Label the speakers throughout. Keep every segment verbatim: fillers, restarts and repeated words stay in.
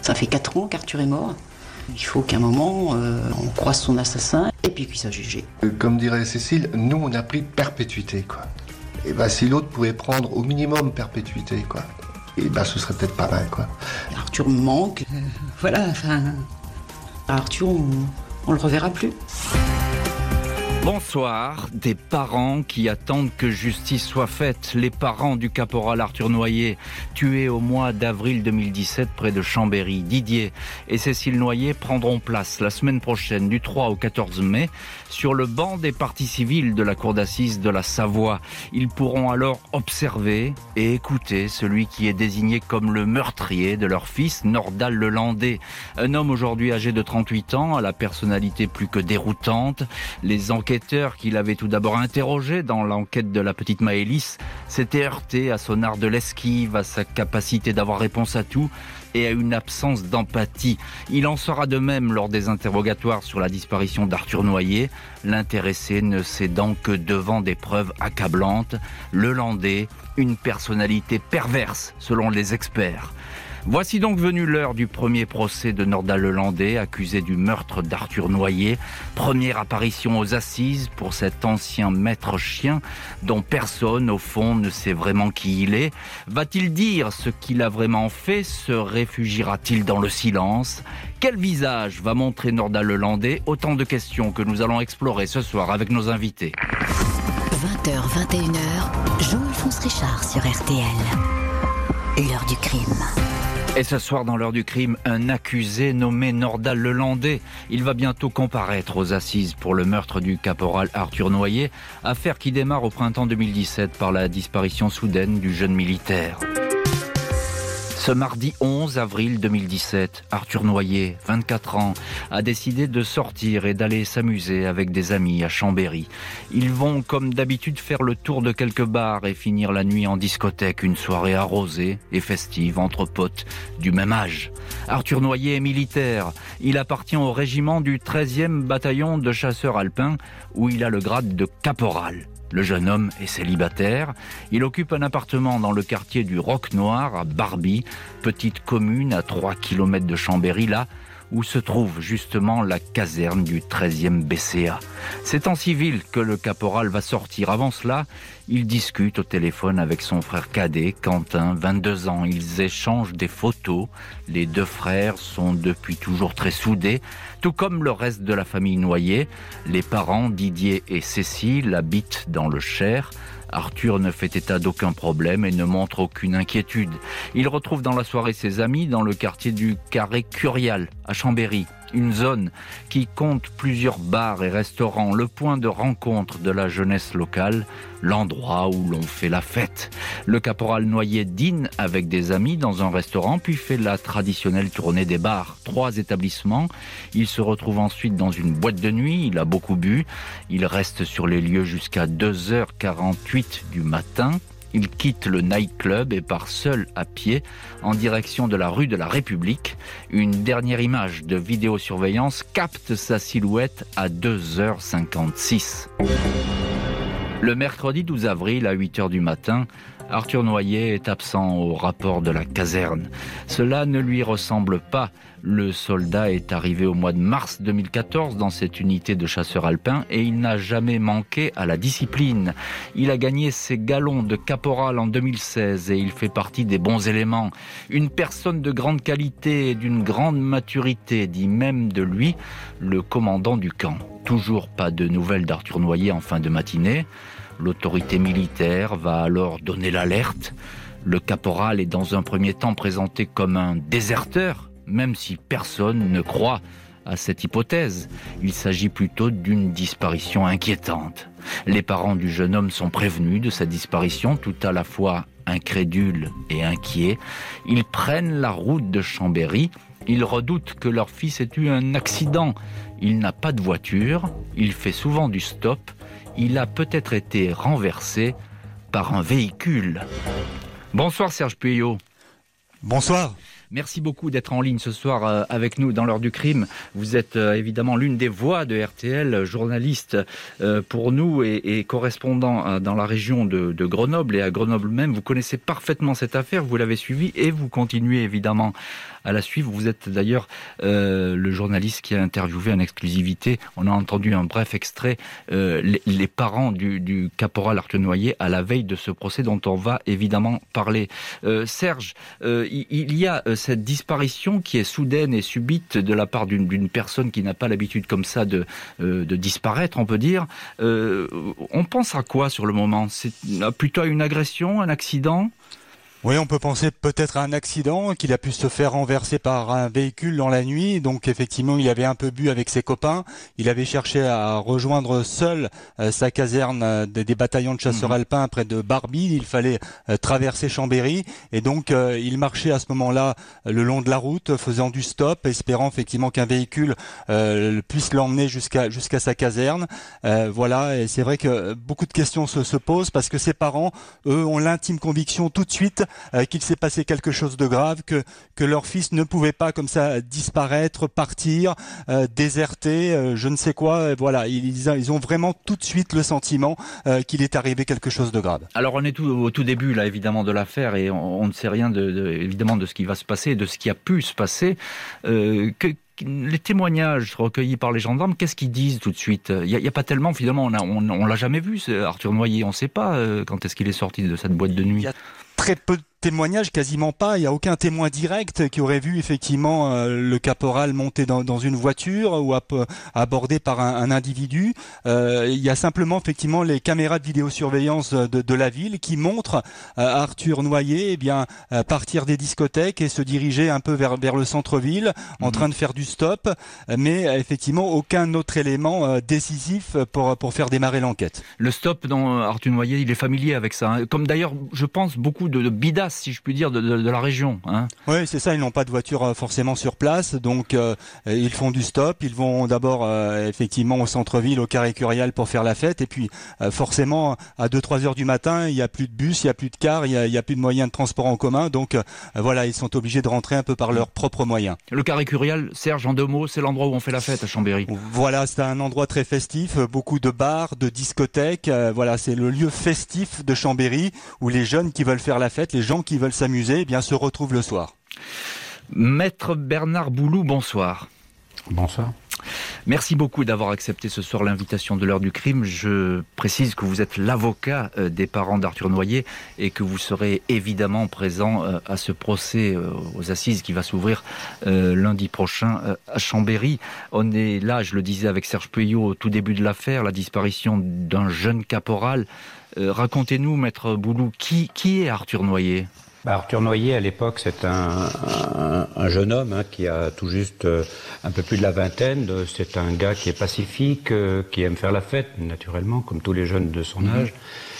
Speaker 1: Ça fait quatre ans qu'Arthur est mort. Il faut qu'à un moment, euh, on croise son assassin et puis qu'il soit jugé.
Speaker 2: Comme dirait Cécile, nous on a pris perpétuité, quoi. Et ben si l'autre pouvait prendre au minimum perpétuité, quoi, et ben ce serait peut-être pas mal, quoi.
Speaker 1: Arthur me manque, euh, voilà, enfin... Arthur, on, on le reverra plus.
Speaker 3: Bonsoir, des parents qui attendent que justice soit faite. Les parents du caporal Arthur Noyer, tué au mois d'avril deux mille dix-sept près de Chambéry. Didier et Cécile Noyer prendront place la semaine prochaine du trois au quatorze mai sur le banc des parties civiles de la cour d'assises de la Savoie. Ils pourront alors observer et écouter celui qui est désigné comme le meurtrier de leur fils, Nordal Lelandais. Un homme aujourd'hui âgé de trente-huit ans, à la personnalité plus que déroutante. Les enquêteurs qui l'avait tout d'abord interrogé dans l'enquête de la petite Maëlys s'était heurté à son art de l'esquive, à sa capacité d'avoir réponse à tout et à une absence d'empathie. Il en sera de même lors des interrogatoires sur la disparition d'Arthur Noyer, l'intéressé ne cédant que devant des preuves accablantes. Lelandais, une personnalité perverse selon les experts. Voici donc venue l'heure du premier procès de Nordal Lelandais, accusé du meurtre d'Arthur Noyer. Première apparition aux assises pour cet ancien maître chien dont personne, au fond, ne sait vraiment qui il est. Va-t-il dire ce qu'il a vraiment fait? Se réfugiera-t-il dans le silence? Quel visage va montrer Nordal Lelandais? Autant de questions que nous allons explorer ce soir avec nos invités.
Speaker 4: vingt heures, vingt et une heures, Jean-Alphonse Richard sur R T L. L'heure du crime.
Speaker 3: Et ce soir, dans l'heure du crime, un accusé nommé Nordal Lelandais. Il va bientôt comparaître aux assises pour le meurtre du caporal Arthur Noyer, affaire qui démarre au printemps deux mille dix-sept par la disparition soudaine du jeune militaire. Ce mardi onze avril deux mille dix-sept, Arthur Noyer, vingt-quatre ans, a décidé de sortir et d'aller s'amuser avec des amis à Chambéry. Ils vont, comme d'habitude, faire le tour de quelques bars et finir la nuit en discothèque, une soirée arrosée et festive entre potes du même âge. Arthur Noyer est militaire. Il appartient au régiment du treizième bataillon de chasseurs alpins, où il a le grade de caporal. Le jeune homme est célibataire. Il occupe un appartement dans le quartier du Roc Noir à Barbie, petite commune à trois kilomètres de Chambéry, là où se trouve justement la caserne du treizième B C A. C'est en civil que le caporal va sortir. Avant cela, il discute au téléphone avec son frère cadet, Quentin, vingt-deux ans. Ils échangent des photos. Les deux frères sont depuis toujours très soudés, tout comme le reste de la famille Noyer. Les parents, Didier et Cécile, habitent dans le Cher. Arthur ne fait état d'aucun problème et ne montre aucune inquiétude. Il retrouve dans la soirée ses amis dans le quartier du Carré Curial, à Chambéry. Une zone qui compte plusieurs bars et restaurants, le point de rencontre de la jeunesse locale, l'endroit où l'on fait la fête. Le caporal Noyer dîne avec des amis dans un restaurant, puis fait la traditionnelle tournée des bars. Trois établissements. Il se retrouve ensuite dans une boîte de nuit, il a beaucoup bu. Il reste sur les lieux jusqu'à deux heures quarante-huit du matin. Il quitte le nightclub et part seul à pied en direction de la rue de la République. Une dernière image de vidéosurveillance capte sa silhouette à deux heures cinquante-six. Le mercredi douze avril à huit heures du matin, Arthur Noyer est absent au rapport de la caserne. Cela ne lui ressemble pas. Le soldat est arrivé au mois de mars deux mille quatorze dans cette unité de chasseurs alpins et il n'a jamais manqué à la discipline. Il a gagné ses galons de caporal en deux mille seize et il fait partie des bons éléments. Une personne de grande qualité et d'une grande maturité, dit même de lui le commandant du camp. Toujours pas de nouvelles d'Arthur Noyer en fin de matinée. L'autorité militaire va alors donner l'alerte. Le caporal est dans un premier temps présenté comme un déserteur, même si personne ne croit à cette hypothèse. Il s'agit plutôt d'une disparition inquiétante. Les parents du jeune homme sont prévenus de sa disparition, tout à la fois incrédules et inquiets. Ils prennent la route de Chambéry. Ils redoutent que leur fils ait eu un accident. Il n'a pas de voiture, il fait souvent du stop. Il a peut-être été renversé par un véhicule. Bonsoir Serge Puyot.
Speaker 5: Bonsoir.
Speaker 3: Merci beaucoup d'être en ligne ce soir avec nous dans l'heure du crime. Vous êtes évidemment l'une des voix de R T L, journaliste pour nous et, et correspondant dans la région de, de Grenoble et à Grenoble même. Vous connaissez parfaitement cette affaire, vous l'avez suivie et vous continuez évidemment à la suivre. Vous êtes d'ailleurs euh, le journaliste qui a interviewé en exclusivité. On a entendu un bref extrait euh, les, les parents du, du caporal Arthur Noyer à la veille de ce procès dont on va évidemment parler. Euh, Serge, euh, il, il y a euh, cette disparition qui est soudaine et subite de la part d'une, d'une personne qui n'a pas l'habitude comme ça de, euh, de disparaître, on peut dire. Euh, on pense à quoi sur le moment ? C'est plutôt à une agression, un accident ?
Speaker 5: Oui, on peut penser peut-être à un accident, qu'il a pu se faire renverser par un véhicule dans la nuit. Donc effectivement, il avait un peu bu avec ses copains. Il avait cherché à rejoindre seul euh, sa caserne euh, des, des bataillons de chasseurs mmh. alpins près de Barbie. Il fallait euh, traverser Chambéry. Et donc, euh, il marchait à ce moment-là euh, le long de la route, faisant du stop, espérant effectivement qu'un véhicule euh, puisse l'emmener jusqu'à jusqu'à sa caserne. Euh, voilà, et c'est vrai que beaucoup de questions se, se posent parce que ses parents, eux, ont l'intime conviction tout de suite Euh, qu'il s'est passé quelque chose de grave, que que leur fils ne pouvait pas comme ça disparaître, partir, euh, déserter, euh, je ne sais quoi. Euh, voilà, ils, ils ont vraiment tout de suite le sentiment euh, qu'il est arrivé quelque chose de grave.
Speaker 3: Alors on est tout, au tout début là évidemment de l'affaire et on, on ne sait rien de, de, évidemment de ce qui va se passer, de ce qui a pu se passer. Euh, que Les témoignages recueillis par les gendarmes, qu'est-ce qu'ils disent tout de suite ? Il n'y a, a pas tellement, finalement, on, a, on, on l'a jamais vu, Arthur Noyer. On ne sait pas euh, quand est-ce qu'il est sorti de cette boîte de nuit.
Speaker 5: Il y a très peu de témoignages, quasiment pas. Il n'y a aucun témoin direct qui aurait vu effectivement euh, le caporal monter dans, dans une voiture ou ap- abordé par un, un individu. Euh, il y a simplement effectivement les caméras de vidéosurveillance de, de la ville qui montrent euh, Arthur Noyer eh bien euh, partir des discothèques et se diriger un peu vers vers le centre-ville en mmh. train de faire du stop, mais euh, effectivement aucun autre élément euh, décisif pour pour faire démarrer l'enquête.
Speaker 3: Le stop dont Arthur Noyer, il est familier avec ça, hein. Comme d'ailleurs, je pense beaucoup de, de bidas, si je puis dire, de, de, de la région. Hein.
Speaker 5: Oui, c'est ça, ils n'ont pas de voiture forcément sur place, donc euh, ils font du stop, ils vont d'abord euh, effectivement au centre-ville, au Carré Curial pour faire la fête, et puis euh, forcément à deux trois heures du matin, il n'y a plus de bus, il n'y a plus de cars, il n'y a, il y a plus de moyens de transport en commun, donc euh, voilà, ils sont obligés de rentrer un peu par leurs propres moyens.
Speaker 3: Le Carré Curial, Serge, en deux mots, c'est l'endroit où on fait la fête à Chambéry.
Speaker 5: Voilà, c'est un endroit très festif, beaucoup de bars, de discothèques, euh, voilà, c'est le lieu festif de Chambéry, où les jeunes qui veulent faire la fête, les gens qui veulent s'amuser, eh bien se retrouvent le soir.
Speaker 3: Maître Bernard Boulou, bonsoir.
Speaker 6: Bonsoir.
Speaker 3: Merci beaucoup d'avoir accepté ce soir l'invitation de l'heure du crime. Je précise que vous êtes l'avocat des parents d'Arthur Noyer et que vous serez évidemment présent à ce procès aux assises qui va s'ouvrir lundi prochain à Chambéry. On est là, je le disais avec Serge Pueyo, au tout début de l'affaire, la disparition d'un jeune caporal. Euh, racontez-nous, Maître Boulou, qui, qui est Arthur Noyer ?
Speaker 6: Bah, Arthur Noyer, à l'époque, c'est un, un, un jeune homme hein, qui a tout juste euh, un peu plus de la vingtaine. C'est un gars qui est pacifique, euh, qui aime faire la fête, naturellement, comme tous les jeunes de son mmh. âge.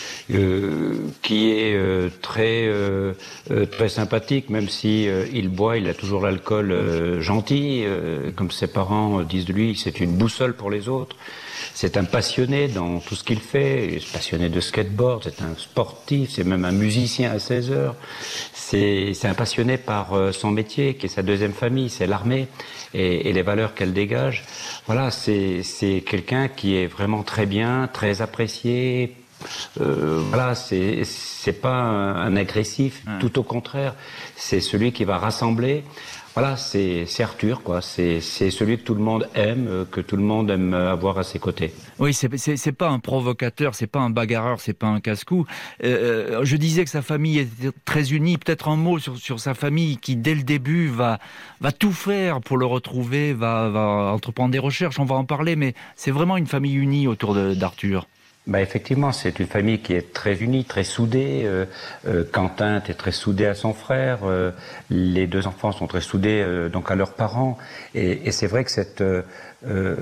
Speaker 6: Euh, qui est euh, très euh, euh, très sympathique, même si euh, il boit, il a toujours l'alcool euh, gentil, euh, comme ses parents disent de lui, c'est une boussole pour les autres. C'est un passionné dans tout ce qu'il fait, il est passionné de skateboard, c'est un sportif, c'est même un musicien à seize heures. C'est, c'est un passionné par euh, son métier, qui est sa deuxième famille, c'est l'armée, et, et les valeurs qu'elle dégage. Voilà, c'est, c'est quelqu'un qui est vraiment très bien, très apprécié. Euh, voilà, c'est c'est pas un, un agressif, mmh. tout au contraire, c'est celui qui va rassembler. Voilà, c'est c'est Arthur, quoi. C'est c'est celui que tout le monde aime, que tout le monde aime avoir à ses côtés.
Speaker 3: Oui, c'est c'est c'est pas un provocateur, c'est pas un bagarreur, c'est pas un casse-cou. Euh, je disais que sa famille était très unie. Peut-être un mot sur sur sa famille qui, dès le début, va va tout faire pour le retrouver, va va entreprendre des recherches. On va en parler, mais c'est vraiment une famille unie autour de, d'Arthur.
Speaker 6: Bah effectivement, c'est une famille qui est très unie, très soudée. Euh, euh, Quentin est très soudé à son frère. Euh, les deux enfants sont très soudés euh, donc à leurs parents. Et, et c'est vrai que cette euh, euh,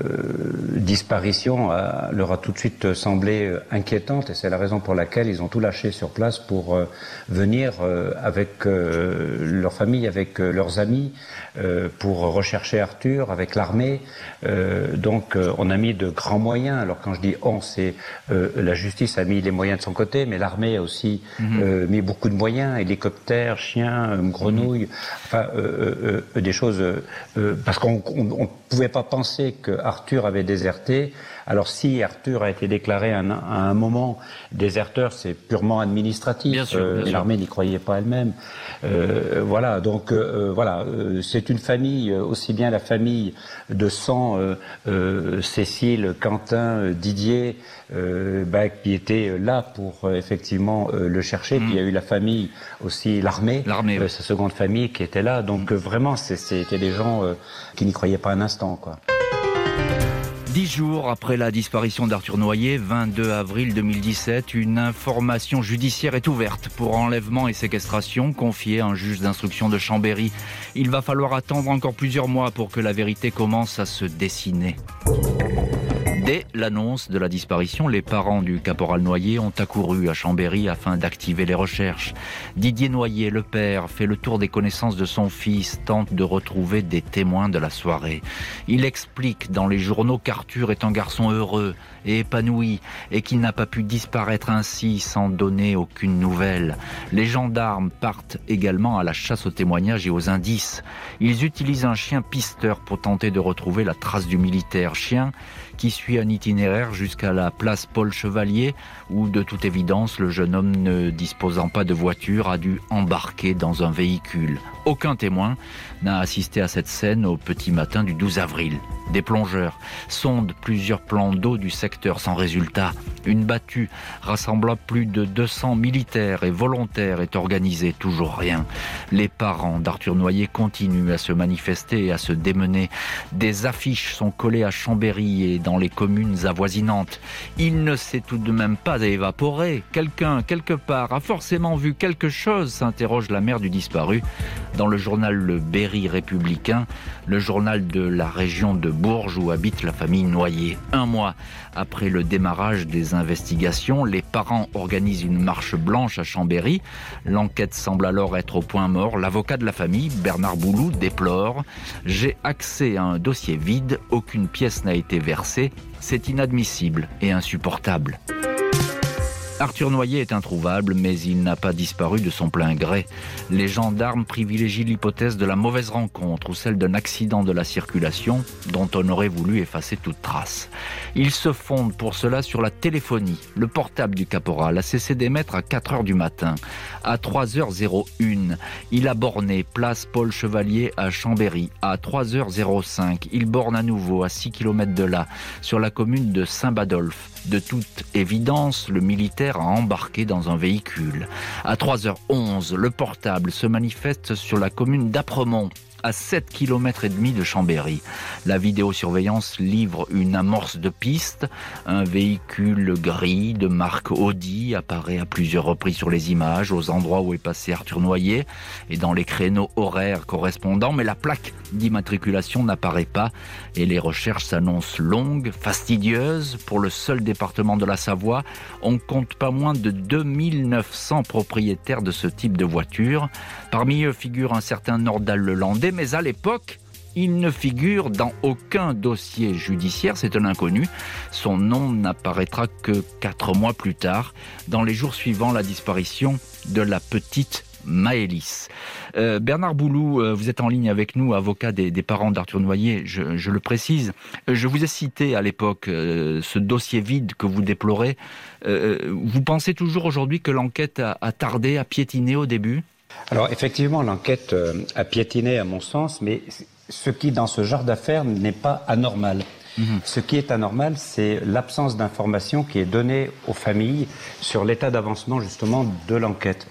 Speaker 6: disparition a, leur a tout de suite semblé euh, inquiétante. Et c'est la raison pour laquelle ils ont tout lâché sur place pour euh, venir euh, avec euh, leur famille, avec euh, leurs amis, euh, pour rechercher Arthur, avec l'armée. Euh, donc euh, on a mis de grands moyens. Alors quand je dis on, c'est euh, la justice a mis les moyens de son côté, mais l'armée a aussi mmh. euh, mis beaucoup de moyens, hélicoptères, chiens, euh, grenouilles, mmh. enfin euh, euh, euh, des choses euh, parce qu'on ne pouvait pas penser que Arthur avait déserté Alors si Arthur a été déclaré à un, à un moment déserteur, c'est purement administratif.
Speaker 3: Bien sûr, bien
Speaker 6: euh,
Speaker 3: sûr.
Speaker 6: L'armée n'y croyait pas elle-même. Euh, voilà, donc euh, voilà, euh, c'est une famille, aussi bien la famille de sang, euh, euh, Cécile, Quentin, euh, Didier, euh, bah, qui étaient là pour euh, effectivement euh, le chercher. Mmh. Puis il y a eu la famille aussi, l'armée,
Speaker 3: l'armée,
Speaker 6: euh,
Speaker 3: oui.
Speaker 6: sa seconde famille qui était là. Donc mmh. euh, vraiment, c'est, c'était des gens euh, qui n'y croyaient pas un instant, quoi.
Speaker 3: Dix jours après la disparition d'Arthur Noyer, vingt-deux avril deux mille dix-sept, une information judiciaire est ouverte pour enlèvement et séquestration confiée à un juge d'instruction de Chambéry. Il va falloir attendre encore plusieurs mois pour que la vérité commence à se dessiner. Dès l'annonce de la disparition, les parents du caporal Noyer ont accouru à Chambéry afin d'activer les recherches. Didier Noyer, le père, fait le tour des connaissances de son fils, tente de retrouver des témoins de la soirée. Il explique dans les journaux qu'Arthur est un garçon heureux et épanoui et qu'il n'a pas pu disparaître ainsi sans donner aucune nouvelle. Les gendarmes partent également à la chasse aux témoignages et aux indices. Ils utilisent un chien pisteur pour tenter de retrouver la trace du militaire, chien qui suit un itinéraire jusqu'à la place Paul Chevalier où, de toute évidence, le jeune homme ne disposant pas de voiture a dû embarquer dans un véhicule. Aucun témoin n'a assisté à cette scène au petit matin du douze avril. Des plongeurs sondent plusieurs plans d'eau du secteur sans résultat. Une battue rassemblant plus de deux cents militaires et volontaires est organisée, toujours rien. Les parents d'Arthur Noyer continuent à se manifester et à se démener. Des affiches sont collées à Chambéry et dans les communes avoisinantes. Il ne s'est tout de même pas évaporé. Quelqu'un, quelque part, a forcément vu quelque chose, s'interroge la mère du disparu. Dans le journal Le Berry républicain, le journal de la région de Bourges où habite la famille Noyer. Un mois après le démarrage des investigations, les parents organisent une marche blanche à Chambéry. L'enquête semble alors être au point mort. L'avocat de la famille, Bernard Boulou, déplore « J'ai accès à un dossier vide, aucune pièce n'a été versée. C'est inadmissible et insupportable. » Arthur Noyer est introuvable, mais il n'a pas disparu de son plein gré. Les gendarmes privilégient l'hypothèse de la mauvaise rencontre ou celle d'un accident de la circulation dont on aurait voulu effacer toute trace. Ils se fondent pour cela sur la téléphonie. Le portable du caporal a cessé d'émettre à quatre heures du matin. À trois heures une, il a borné place Paul Chevalier à Chambéry. À trois heures cinq, il borne à nouveau à six kilomètres de là, sur la commune de Saint-Badolphe. De toute évidence, le militaire a embarqué dans un véhicule. À trois heures onze, le portable se manifeste sur la commune d'Apremont, à sept kilomètres et demi de Chambéry. La vidéosurveillance livre une amorce de piste. Un véhicule gris de marque Audi apparaît à plusieurs reprises sur les images, aux endroits où est passé Arthur Noyer et dans les créneaux horaires correspondants, mais la plaque d'immatriculation n'apparaît pas et les recherches s'annoncent longues, fastidieuses. Pour le seul département de la Savoie, on compte pas moins de deux mille neuf cents propriétaires de ce type de voiture. Parmi eux figure un certain Nordal Lelandais, mais à l'époque, il ne figure dans aucun dossier judiciaire, c'est un inconnu. Son nom n'apparaîtra que quatre mois plus tard, dans les jours suivant la disparition de la petite Maëlys. Euh, Bernard Boulou, euh, vous êtes en ligne avec nous, avocat des, des parents d'Arthur Noyer, je, je le précise. Euh, je vous ai cité à l'époque euh, ce dossier vide que vous déplorez. Euh, vous pensez toujours aujourd'hui que l'enquête a, a tardé, a piétiné au début ?
Speaker 6: Alors effectivement, l'enquête euh, a piétiné à mon sens, mais ce qui dans ce genre d'affaires n'est pas anormal. Mmh. Ce qui est anormal, c'est l'absence d'informations qui est donnée aux familles sur l'état d'avancement justement de l'enquête.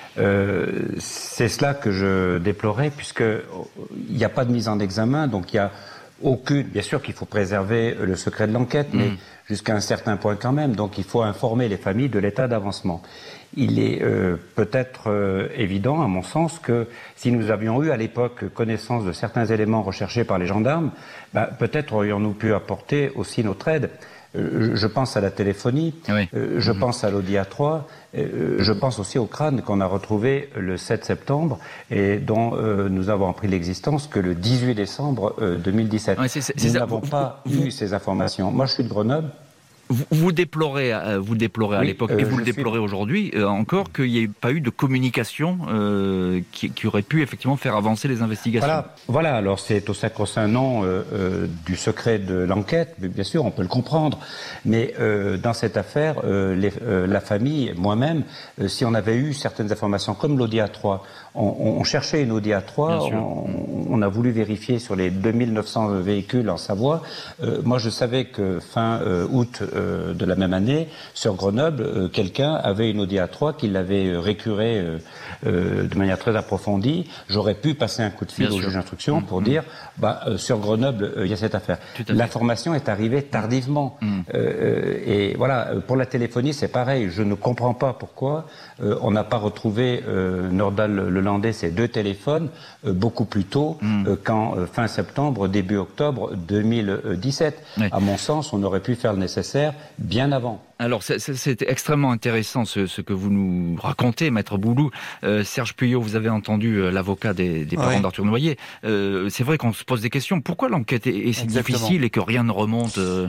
Speaker 6: Euh, c'est cela que je déplorais, puisqu'il n'y a pas de mise en examen, donc il y a aucune... Bien sûr qu'il faut préserver le secret de l'enquête, mmh. mais jusqu'à un certain point quand même, donc il faut informer les familles de l'état d'avancement. Il est euh, peut-être euh, évident, à mon sens, que si nous avions eu à l'époque connaissance de certains éléments recherchés par les gendarmes, bah, peut-être aurions-nous pu apporter aussi notre aide. Euh, je pense à la téléphonie, oui. euh, je mmh. pense à l'Audi A trois, euh, je pense aussi au crâne qu'on a retrouvé le sept septembre et dont euh, nous avons appris l'existence que le dix-huit décembre euh, deux mille dix-sept. Oui, c'est, c'est, nous c'est n'avons ça. pas vous, eu vous... ces informations. Moi, je suis de Grenoble.
Speaker 3: Vous, vous déplorez, euh, vous déplorez oui, à l'époque, euh, et vous le déplorez suis... aujourd'hui euh, encore, qu'il n'y ait pas eu de communication euh, qui, qui aurait pu effectivement faire avancer les investigations.
Speaker 6: Voilà, voilà. Alors c'est au sacro-saint nom euh, euh, du secret de l'enquête, bien sûr, on peut le comprendre. Mais euh, dans cette affaire, euh, les, euh, la famille, moi-même, euh, si on avait eu certaines informations, comme l'Audi A trois, on, on cherchait une Audi A trois, on, on a voulu vérifier sur les deux mille neuf cents véhicules en Savoie. Euh, moi, je savais que fin euh, août euh, de la même année, sur Grenoble, euh, quelqu'un avait une Audi A trois qui l'avait récuré euh, euh, de manière très approfondie. J'aurais pu passer un coup de fil Bien au sûr. juge d'instruction mmh, pour mmh. dire, bah, euh, sur Grenoble, il euh, y a cette affaire. L'information est arrivée tardivement. Mmh. Euh, et voilà, pour la téléphonie, c'est pareil. Je ne comprends pas pourquoi euh, on n'a pas retrouvé euh, Nordal-Lelandais, ces deux téléphones, euh, beaucoup plus tôt mmh. euh, qu'en euh, fin septembre, début octobre deux mille dix-sept. Oui. À mon sens, on aurait pu faire le nécessaire bien avant.
Speaker 3: Alors, c'est, c'est extrêmement intéressant ce, ce que vous nous racontez, Maître Boulou. Euh, Serge Puyot, vous avez entendu euh, l'avocat des, des parents oui. d'Arthur Noyer. Euh, c'est vrai qu'on se pose des questions. Pourquoi l'enquête est, est si Exactement. difficile et que rien ne remonte euh...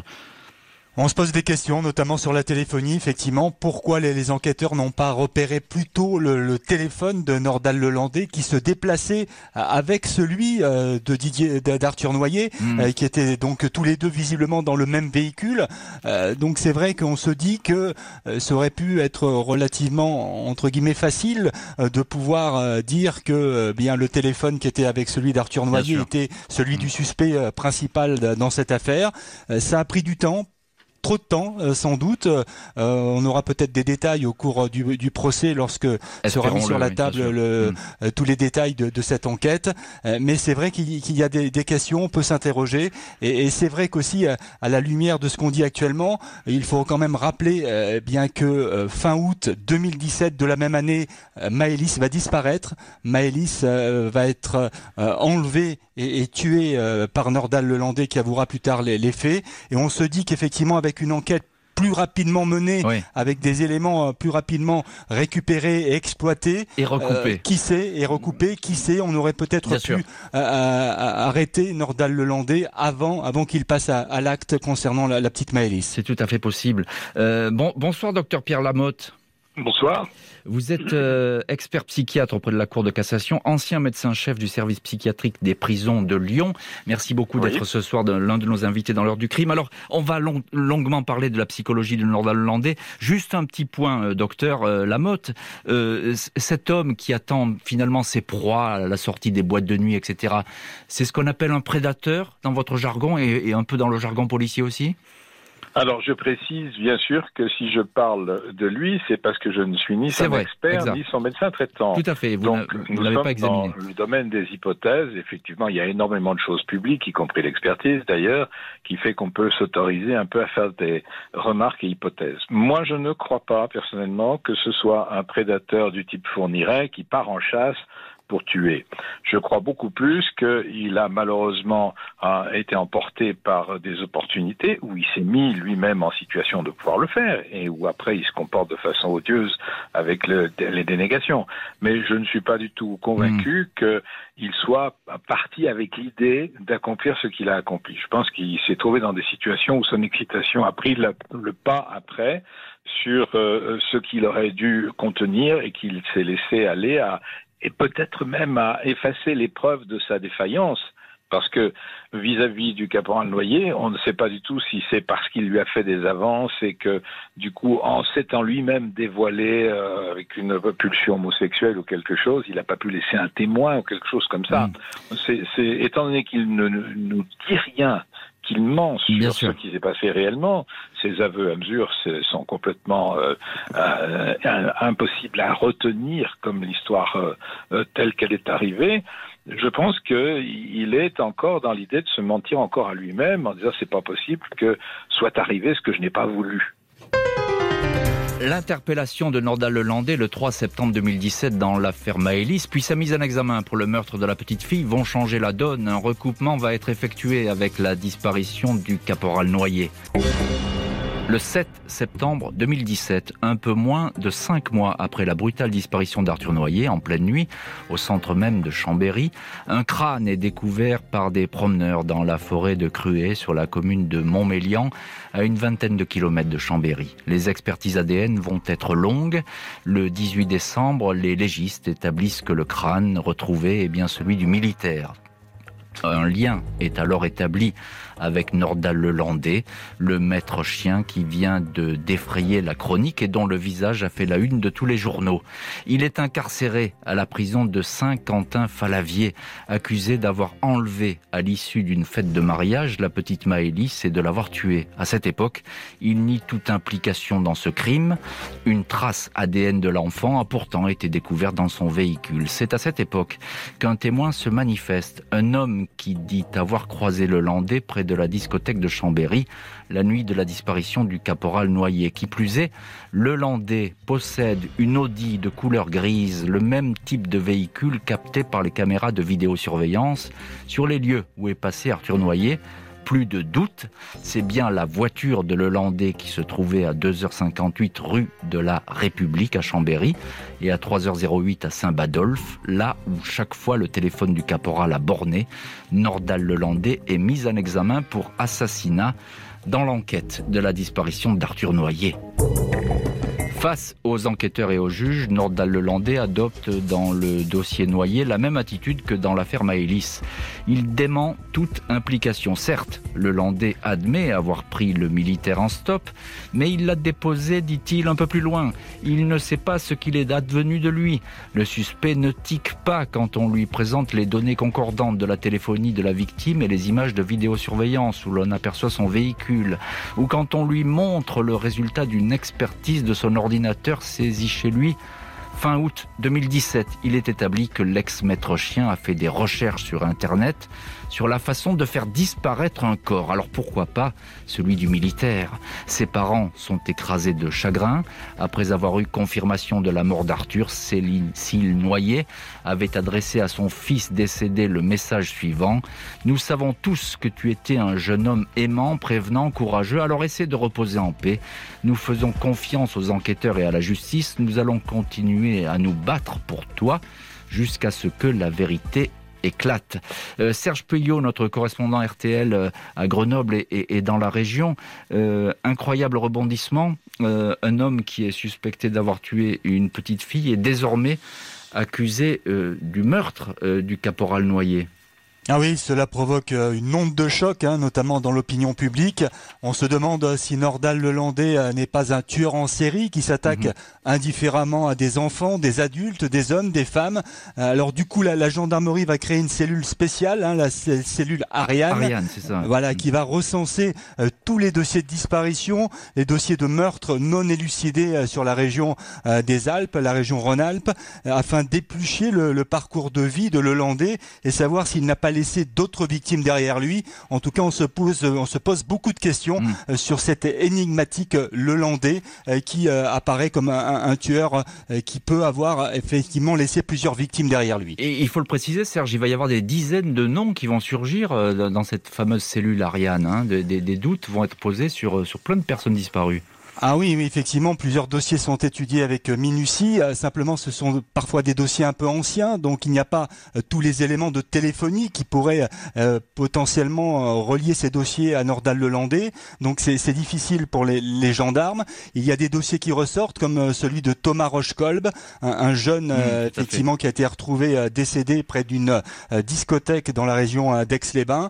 Speaker 5: On se pose des questions, notamment sur la téléphonie, effectivement. Pourquoi les, les enquêteurs n'ont pas repéré plus tôt le, le téléphone de Nordal-Lelandais qui se déplaçait avec celui euh, de Didier, d'Arthur Noyer, mmh. euh, qui étaient donc tous les deux visiblement dans le même véhicule. Euh, donc c'est vrai qu'on se dit que euh, ça aurait pu être relativement, entre guillemets, facile euh, de pouvoir euh, dire que euh, bien le téléphone qui était avec celui d'Arthur Noyer était celui mmh. du suspect euh, principal dans cette affaire. Euh, ça a pris du temps. Trop de temps, euh, sans doute. Euh, on aura peut-être des détails au cours du, du procès lorsque sera mis sur la table oui, le, mmh. euh, tous les détails de, de cette enquête. Euh, mais c'est vrai qu'il, qu'il y a des, des questions, on peut s'interroger. Et, et c'est vrai qu'aussi, à, à la lumière de ce qu'on dit actuellement, il faut quand même rappeler, euh, bien que euh, fin août deux mille dix-sept de la même année, euh, Maëlys va disparaître. Maëlys euh, va être euh, enlevée et, et tuée euh, par Nordal-Lelandais qui avouera plus tard les, les faits. Et on se dit qu'effectivement, avec une enquête plus rapidement menée, oui. avec des éléments plus rapidement récupérés et exploités,
Speaker 3: et recoupés,
Speaker 5: euh, qui sait, et recoupés, qui sait, on aurait peut-être Bien pu euh, euh, arrêter Nordal-Lelandais avant, avant qu'il passe à, à l'acte concernant la, la petite Maëlys.
Speaker 3: C'est tout à fait possible. Euh, bon, bonsoir, docteur Pierre Lamotte.
Speaker 7: Bonsoir.
Speaker 3: Vous êtes euh, expert psychiatre auprès de la Cour de cassation, ancien médecin-chef du service psychiatrique des prisons de Lyon. Merci beaucoup oui. d'être ce soir de, l'un de nos invités dans l'heure du crime. Alors, on va long, longuement parler de la psychologie de Nordal-Lelandais. Juste un petit point, euh, docteur euh, Lamotte. Euh, cet homme qui attend finalement ses proies à la sortie des boîtes de nuit, et cetera, c'est ce qu'on appelle un prédateur dans votre jargon et, et un peu dans le jargon policier aussi ?
Speaker 7: Alors, je précise bien sûr que si je parle de lui, c'est parce que je ne suis ni son
Speaker 3: vrai,
Speaker 7: expert
Speaker 3: exact.
Speaker 7: ni son médecin traitant.
Speaker 3: Tout à fait, vous
Speaker 7: Donc,
Speaker 3: ne l'avez pas examiné.
Speaker 7: Dans le domaine des hypothèses, effectivement, il y a énormément de choses publiques, y compris l'expertise d'ailleurs, qui fait qu'on peut s'autoriser un peu à faire des remarques et hypothèses. Moi, je ne crois pas, personnellement, que ce soit un prédateur du type Fourniret qui part en chasse pour tuer. Je crois beaucoup plus qu'il a malheureusement a été emporté par des opportunités où il s'est mis lui-même en situation de pouvoir le faire et où après il se comporte de façon odieuse avec le, les dénégations. Mais je ne suis pas du tout convaincu mmh. qu'il soit parti avec l'idée d'accomplir ce qu'il a accompli. Je pense qu'il s'est trouvé dans des situations où son excitation a pris le, le pas après sur euh, ce qu'il aurait dû contenir et qu'il s'est laissé aller à et peut-être même à effacer les preuves de sa défaillance, parce que vis-à-vis du caporal Noyer, on ne sait pas du tout si c'est parce qu'il lui a fait des avances et que, du coup, en s'étant lui-même dévoilé euh, avec une pulsion homosexuelle ou quelque chose, il n'a pas pu laisser un témoin ou quelque chose comme ça. Mmh. C'est, c'est, étant donné qu'il ne nous dit rien, qu'il ment sur Bien ce sûr. qui s'est passé réellement. Ses aveux à mesure sont complètement euh, euh, impossibles à retenir comme l'histoire euh, telle qu'elle est arrivée. Je pense qu'il est encore dans l'idée de se mentir encore à lui-même en disant c'est pas possible que soit arrivé ce que je n'ai pas voulu.
Speaker 3: L'interpellation de Nordal-Lelandais le trois septembre deux mille dix-sept dans l'affaire Maëlys, puis sa mise en examen pour le meurtre de la petite fille vont changer la donne. Un recoupement va être effectué avec la disparition du caporal Noyer. Le sept septembre deux mille dix-sept, un peu moins de cinq mois après la brutale disparition d'Arthur Noyer, en pleine nuit, au centre même de Chambéry, un crâne est découvert par des promeneurs dans la forêt de Cruet, sur la commune de Montmélian, à une vingtaine de kilomètres de Chambéry. Les expertises A D N vont être longues. Le dix-huit décembre, les légistes établissent que le crâne retrouvé est bien celui du militaire. Un lien est alors établi avec Nordal Lelandais, le maître chien qui vient de défrayer la chronique et dont le visage a fait la une de tous les journaux. Il est incarcéré à la prison de Saint-Quentin-Falavier, accusé d'avoir enlevé à l'issue d'une fête de mariage la petite Maëlys et de l'avoir tuée. À cette époque, il nie toute implication dans ce crime. Une trace A D N de l'enfant a pourtant été découverte dans son véhicule. C'est à cette époque qu'un témoin se manifeste, un homme qui dit avoir croisé Lelandais près de la discothèque de Chambéry la nuit de la disparition du caporal Noyer. Qui plus est, Lelandais possède une Audi de couleur grise, le même type de véhicule capté par les caméras de vidéosurveillance sur les lieux où est passé Arthur Noyer. Plus de doute, c'est bien la voiture de Lelandais qui se trouvait à deux heures cinquante-huit rue de la République à Chambéry et à trois heures huit à Saint-Badolphe, là où chaque fois le téléphone du caporal a borné. Nordal Lelandais est mis en examen pour assassinat dans l'enquête de la disparition d'Arthur Noyer. Face aux enquêteurs et aux juges, Nordal Lelandais adopte dans le dossier Noyer la même attitude que dans l'affaire Maëlys. Il dément toute implication. Certes, Lelandais admet avoir pris le militaire en stop, mais il l'a déposé, dit-il, un peu plus loin. Il ne sait pas ce qu'il est advenu de lui. Le suspect ne tique pas quand on lui présente les données concordantes de la téléphonie de la victime et les images de vidéosurveillance où l'on aperçoit son véhicule, ou quand on lui montre le résultat d'une expertise de son ordinateur saisi chez lui. Fin août deux mille dix-sept, il est établi que l'ex-maître chien a fait des recherches sur Internet sur la façon de faire disparaître un corps. Alors pourquoi pas celui du militaire ? Ses parents sont écrasés de chagrin. Après avoir eu confirmation de la mort d'Arthur, Cécile Noyer avait adressé à son fils décédé le message suivant : « Nous savons tous que tu étais un jeune homme aimant, prévenant, courageux, alors essaie de reposer en paix. Nous faisons confiance aux enquêteurs et à la justice. Nous allons continuer à nous battre pour toi jusqu'à ce que la vérité éclate. » Euh, Serge Peuillot, notre correspondant R T L euh, à Grenoble et, et, et dans la région, euh, incroyable rebondissement. Euh, un homme qui est suspecté d'avoir tué une petite fille est désormais accusé euh, du meurtre euh, du caporal Noyer.
Speaker 5: Ah oui, cela provoque une onde de choc, hein, notamment dans l'opinion publique. On se demande si Nordal Lelandais n'est pas un tueur en série qui s'attaque mmh. indifféremment à des enfants, des adultes, des hommes, des femmes. Alors du coup, la, la gendarmerie va créer une cellule spéciale, hein, la c- cellule Ariane,
Speaker 3: Ariane, c'est ça.
Speaker 5: Voilà,
Speaker 3: mmh.
Speaker 5: qui va recenser euh, tous les dossiers de disparition, les dossiers de meurtre non élucidés euh, sur la région euh, des Alpes, la région Rhône-Alpes, euh, afin d'éplucher le, le parcours de vie de Lelandais et savoir s'il n'a pas laisser d'autres victimes derrière lui. En tout cas, on se pose, on se pose beaucoup de questions mmh. euh, sur cet énigmatique Lelandais euh, qui euh, apparaît comme un, un, un tueur euh, qui peut avoir effectivement laissé plusieurs victimes derrière lui.
Speaker 3: Et il faut le préciser, Serge, il va y avoir des dizaines de noms qui vont surgir euh, dans cette fameuse cellule Ariane. Hein. Des, des, des doutes vont être posés sur, sur plein de personnes disparues.
Speaker 5: Ah oui, oui, effectivement, plusieurs dossiers sont étudiés avec minutie. Euh, simplement, ce sont parfois des dossiers un peu anciens, donc il n'y a pas euh, tous les éléments de téléphonie qui pourraient euh, potentiellement euh, relier ces dossiers à Nordal Lelandais. Donc c'est, c'est difficile pour les, les gendarmes. Il y a des dossiers qui ressortent, comme euh, celui de Thomas Rochekolb, un, un jeune euh, mmh, effectivement qui a été retrouvé euh, décédé près d'une euh, discothèque dans la région euh, d'Aix-les-Bains.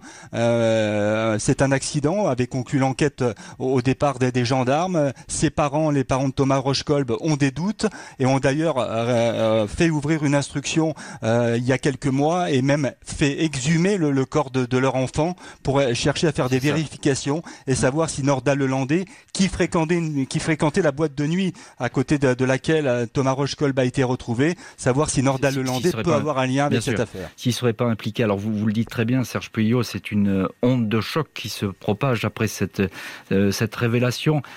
Speaker 5: Euh, c'est un accident, avait conclu l'enquête euh, au départ des, des gendarmes. Ses parents, les parents de Thomas Rochekolb, ont des doutes et ont d'ailleurs euh, fait ouvrir une instruction euh, il y a quelques mois et même fait exhumer le, le corps de, de leur enfant pour chercher à faire des vérifications et savoir si Nordal Lelandais, qui fréquentait, qui fréquentait la boîte de nuit à côté de, de laquelle Thomas Rochekolb a été retrouvé, savoir si Nordal Lelandais peut pas, avoir un lien avec cette affaire.
Speaker 3: S'il ne serait pas impliqué, alors vous, vous le dites très bien, Serge Peuillot, c'est une onde de choc qui se propage après cette, euh, cette révélation. Euh,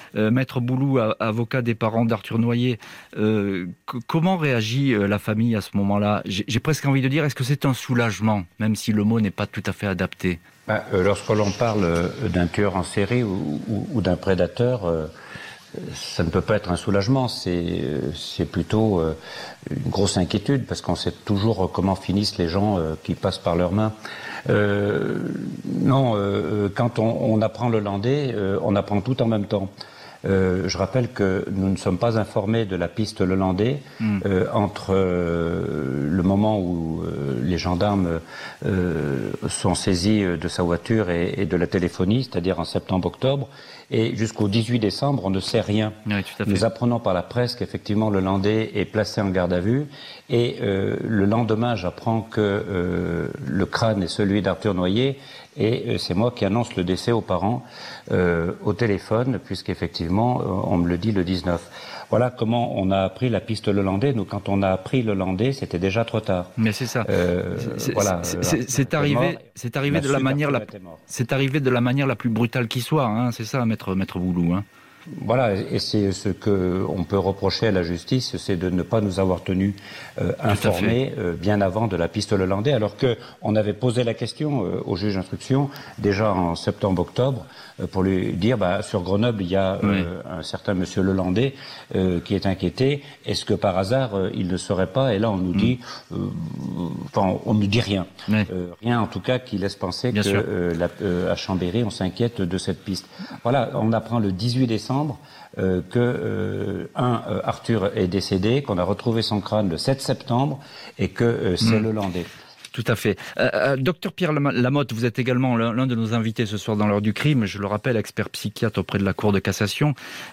Speaker 3: Maître Boulou, avocat des parents d'Arthur Noyer, euh, c- comment réagit euh, la famille à ce moment-là ? j'ai, j'ai presque envie de dire, est-ce que c'est un soulagement, même si le mot n'est pas tout à fait adapté ?
Speaker 6: Ben, euh, lorsque l'on parle euh, d'un tueur en série ou, ou, ou d'un prédateur, euh, ça ne peut pas être un soulagement, c'est, c'est plutôt euh, une grosse inquiétude, parce qu'on sait toujours comment finissent les gens euh, qui passent par leurs mains. Euh, non, euh, quand on, on apprend le landais, euh, on apprend tout en même temps. Euh, je rappelle que nous ne sommes pas informés de la piste Le Landais mmh. euh, entre euh, le moment où euh, les gendarmes euh, sont saisis de sa voiture et, et de la téléphonie, c'est-à-dire en septembre-octobre, et jusqu'au dix-huit décembre, on ne sait rien.
Speaker 3: Oui, tout à fait.
Speaker 6: Nous apprenons par la presse qu'effectivement le Landais est placé en garde à vue, et euh, le lendemain, j'apprends que euh, le crâne est celui d'Arthur Noyer, et euh, c'est moi qui annonce le décès aux parents euh, au téléphone, puisqu'effectivement, euh, on me le dit le dix-neuf. Voilà comment on a appris la piste Le Landais. Nous, quand on a appris Le Landais, c'était déjà trop tard.
Speaker 3: Mais c'est ça.
Speaker 6: Euh,
Speaker 3: c'est,
Speaker 6: voilà,
Speaker 3: c'est, c'est, c'est arrivé, c'est arrivé de la manière la, c'est arrivé de la manière la plus brutale qui soit. Hein, c'est ça, maître maître Boulou. Hein.
Speaker 6: Voilà, et c'est ce que on peut reprocher à la justice, c'est de ne pas nous avoir tenus euh, informés euh, bien avant de la piste Le Landais, alors que on avait posé la question euh, au juge d'instruction déjà en septembre-octobre euh, pour lui dire, bah, sur Grenoble il y a euh, oui. un certain monsieur Le Landais euh, qui est inquiété. Est-ce que par hasard euh, il ne serait pas? Et là on nous mmh. dit, euh, enfin on ne dit rien, oui. euh, rien en tout cas qui laisse penser bien que euh, la, euh, à Chambéry on s'inquiète de cette piste. Voilà, on apprend le dix-huit décembre. Euh, que euh, un euh, Arthur est décédé, qu'on a retrouvé son crâne le sept septembre et que euh, c'est mmh. Le Landais.
Speaker 3: Tout à fait. Euh, euh, docteur Pierre Lamotte, vous êtes également l'un, l'un de nos invités ce soir dans l'heure du crime. Je le rappelle, expert psychiatre auprès de la Cour de cassation.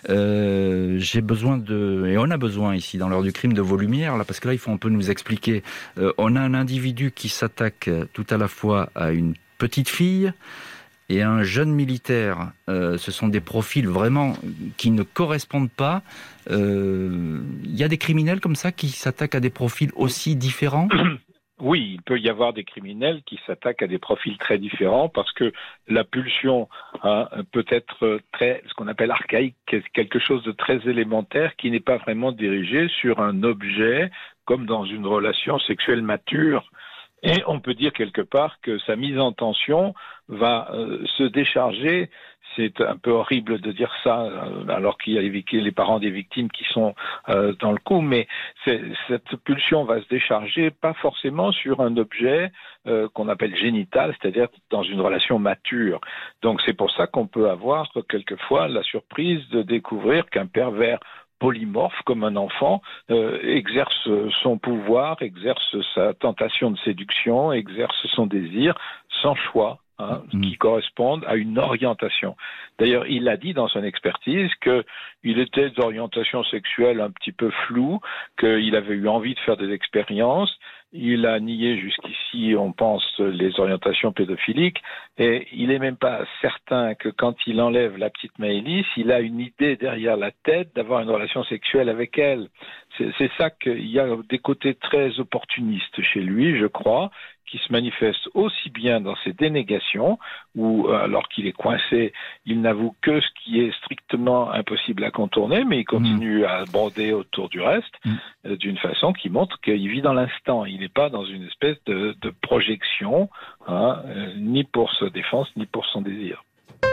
Speaker 3: Euh, j'ai besoin de, et on a besoin ici dans l'heure du crime de vos lumières, là, parce que là il faut un peu nous expliquer. Euh, on a un individu qui s'attaque tout à la fois à une petite fille et un jeune militaire. Euh, ce sont des profils vraiment qui ne correspondent pas. Il euh, y a des criminels comme ça qui s'attaquent à des profils aussi différents ?
Speaker 7: Oui, il peut y avoir des criminels qui s'attaquent à des profils très différents parce que la pulsion hein, peut être très, ce qu'on appelle archaïque, quelque chose de très élémentaire qui n'est pas vraiment dirigé sur un objet comme dans une relation sexuelle mature. Et on peut dire quelque part que sa mise en tension va euh, se décharger. C'est un peu horrible de dire ça euh, alors qu'il y a les, les parents des victimes qui sont euh, dans le coup, mais c'est, cette pulsion va se décharger pas forcément sur un objet euh, qu'on appelle génital, c'est-à-dire dans une relation mature. Donc c'est pour ça qu'on peut avoir quelquefois la surprise de découvrir qu'un pervers polymorphe comme un enfant, euh, exerce son pouvoir, exerce sa tentation de séduction, exerce son désir sans choix, hein, mmh. qui correspondent à une orientation. D'ailleurs, il a dit dans son expertise qu'il était d'orientation sexuelle un petit peu floue, qu'il avait eu envie de faire des expériences. Il a nié jusqu'ici, on pense, les orientations pédophiliques, et il n'est même pas certain que quand il enlève la petite Maëlys, il a une idée derrière la tête d'avoir une relation sexuelle avec elle. C'est, c'est ça qu'il y a des côtés très opportunistes chez lui, je crois, qui se manifestent aussi bien dans ses dénégations, où alors qu'il est coincé, il n'avoue que ce qui est strictement impossible à contourner, mais il continue mmh. à broder autour du reste, mmh. euh, d'une façon qui montre qu'il vit dans l'instant. Il n'est pas dans une espèce de, de projection, hein, euh, ni pour sa défense, ni pour son désir.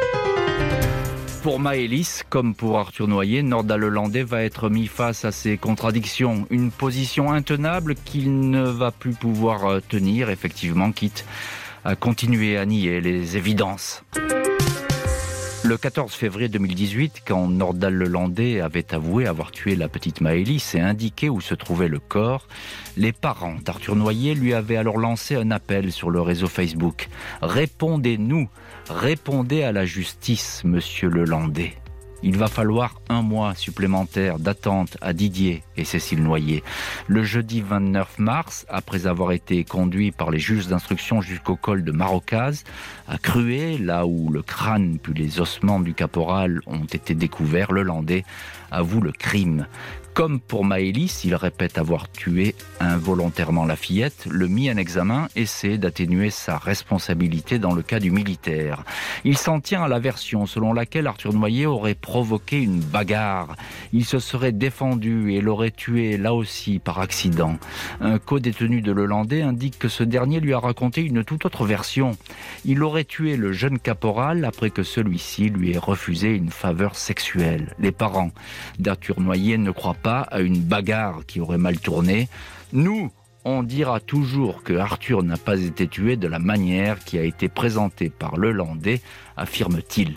Speaker 3: Pour Maëlys, comme pour Arthur Noyer, Nordal Lelandais va être mis face à ces contradictions. Une position intenable qu'il ne va plus pouvoir tenir, effectivement, quitte à continuer à nier les évidences. Le quatorze février deux mille dix-huit, quand Nordal Lelandais avait avoué avoir tué la petite Maëlys et indiqué où se trouvait le corps, les parents d'Arthur Noyer lui avaient alors lancé un appel sur le réseau Facebook. « Répondez-nous, répondez à la justice, monsieur Lelandais. Il va falloir un mois supplémentaire d'attente à Didier et Cécile Noyer. » Le jeudi vingt-neuf mars, après avoir été conduit par les juges d'instruction jusqu'au col de Marocaz, à Cruet, là où le crâne puis les ossements du caporal ont été découverts, Lelandais avoue le crime. Comme pour Maëlys, il répète avoir tué involontairement la fillette. Le mis en examen essaie d'atténuer sa responsabilité dans le cas du militaire. Il s'en tient à la version selon laquelle Arthur Noyer aurait provoqué une bagarre. Il se serait défendu et l'aurait tué là aussi par accident. Un co-détenu de Lelandais indique que ce dernier lui a raconté une toute autre version. Il aurait tué le jeune caporal après que celui-ci lui ait refusé une faveur sexuelle. Les parents d'Arthur Noyer ne croient pas à une bagarre qui aurait mal tourné. Nous, on dira toujours que Arthur n'a pas été tué de la manière qui a été présentée par Lelandais, affirme-t-il.